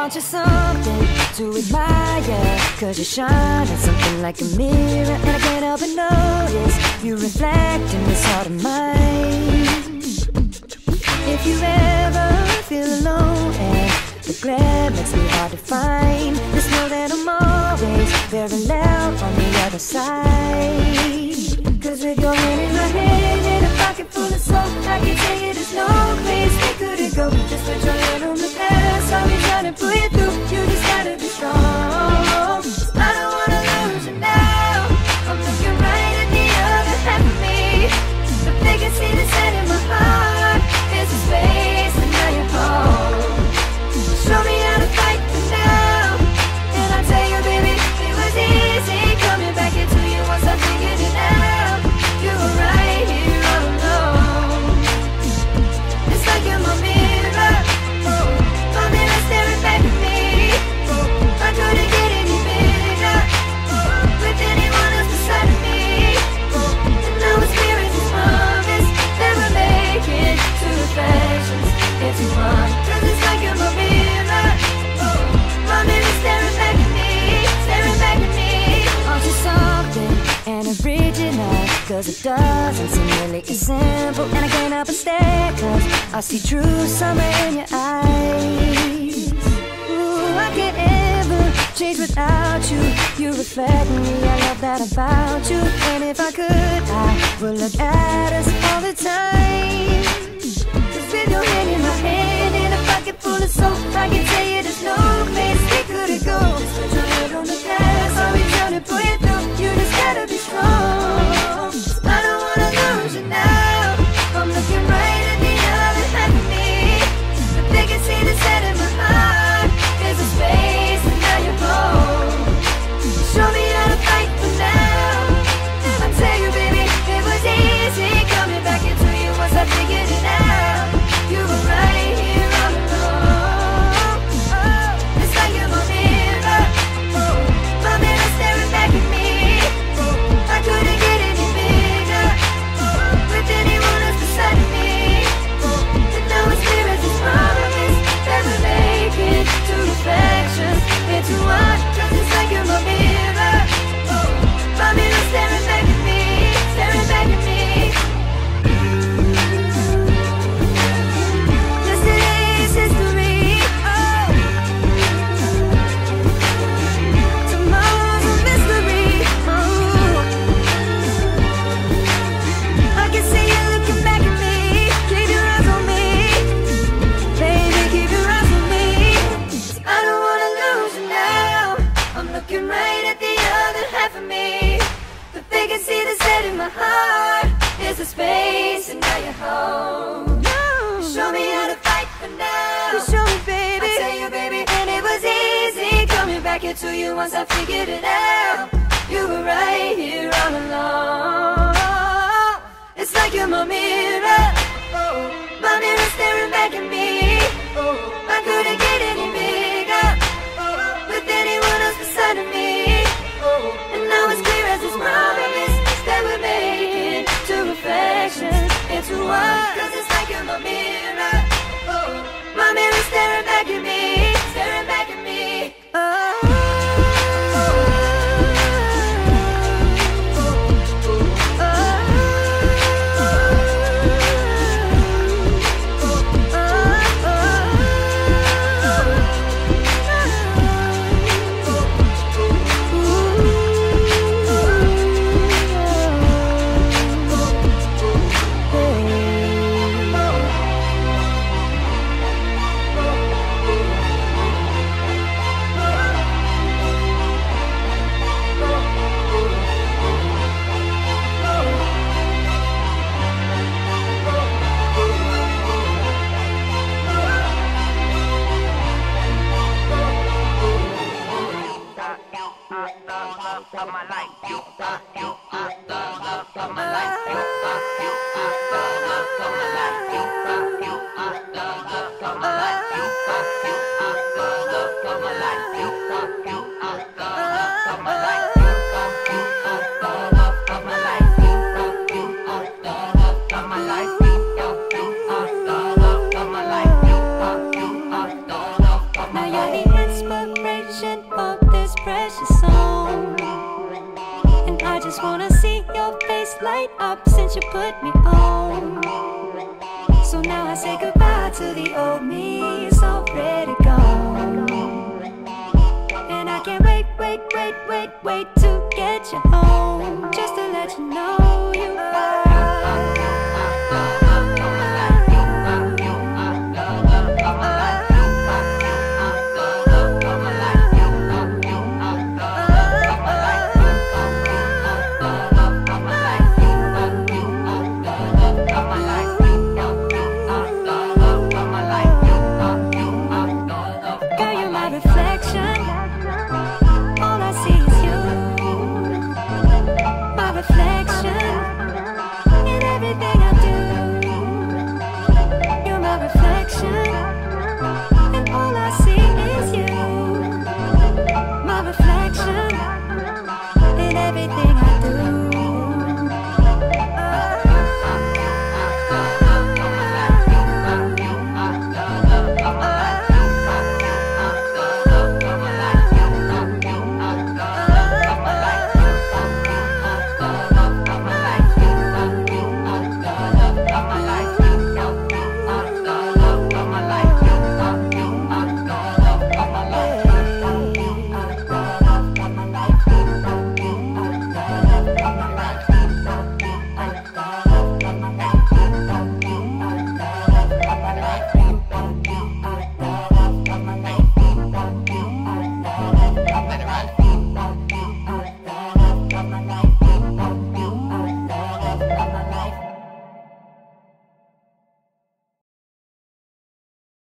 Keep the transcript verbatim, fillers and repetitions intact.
Want you something to admire, cause you're shining something like a mirror, and I can't help but notice you reflect in this heart of mine. If you ever feel alone and the glare makes me hard to find, just know that I'm always very loud on the other side. Cause with your hand in my hand and a pocket full of soap, I can tell you there's no place we couldn't go. Just put your hand on the past, I'll be trying to pull you through. You just gotta be strong. I don't wanna lose you now. I'm looking right at the other half of me. The vacancy that's set in my heart is a space, and now you're home. Show me how to fight for now. And I tell you, baby, it was easy coming back into you once I figured it out. You were right here all alone. It's like you're my mirror, oh, my mirror staring back at me. Oh, I couldn't get any bigger, oh, with anyone else beside of me. Oh, and now it's clear as this promise that we're making two reflections into one. Cause it's like you're my mirror, oh, my mirror staring back at me, staring back at me. Aren't you something and original? Cause it doesn't seem really as simple, and I can't help but stare, cause I see true summer in your eyes. Ooh, I can't ever change without you. You reflect me, I love that about you. And if I could, I would look at us all the time. Cause with your hand in my hand and a pocket full of soap, I can tell you there's no place we couldn't go. Just put your head on the past, I'll be trying to pull you through. You just gotta be strong. I don't wanna lose you now. I'm looking right at the other half of me. The vacancy that's set in my heart is a space, and now you're home. Show me how to fight for now. I tell you, baby, it was easy coming back into you once I figured it out. You were right here all alone. Oh, it's like you're my mirror, oh, my mirror staring back at me. Oh, I couldn't get any bigger, oh, with anyone else beside of me. Oh, and now it's clear as this promise that we're making two reflections into one. Cause it's like you're my mirror, oh, my mirror staring back at me, staring back at me. Yesterday's history, oh, tomorrow's a mystery, oh. I can see you looking back at me. Keep your eyes on me, baby, keep your eyes on me. I don't wanna lose you now. I'm looking right at the other half of me. The vacancy that's set in my heart is a space, and now you're home. You show me how to fight for now. You show me, baby. I tell you, baby, and it was easy coming back into you once I figured it out. You were right here all along. It's like you're my mirror, oh, my mirror staring back at me. Oh, I couldn't get any bigger, oh, with anyone else beside of me. Oh, and now it's clear as this promise that we're making two reflections into one. Cause it's like you're my mirror, oh, my mirror staring back at me, staring back at me. Oh. up since you put me on. So now I say goodbye to the old me, it's already gone. And I can't wait, wait, wait, wait, wait to get you home, just to let you know